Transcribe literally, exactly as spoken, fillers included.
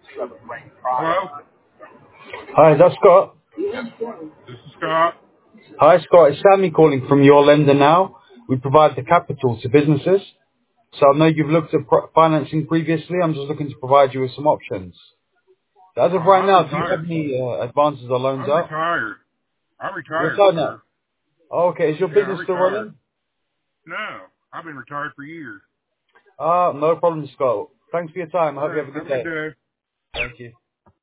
Hello, Hi, is that Scott? this is Scott. Hi, Scott. It's Sammy calling from Your Lender Now. We provide the capital to businesses. So I know you've looked at pro- financing previously. I'm just looking to provide you with some options. So as Oh, of right I'm now, do you retired. have any uh, advances or loans I'm out? retired. I'm You're retired, retired sir. now. Oh, okay. Is your Yeah, I'm business still retired. running? No, I've been retired for years. Ah, no problem, Scott. Thanks for your time. I All hope you right, have a have good a good day. day. Thank you.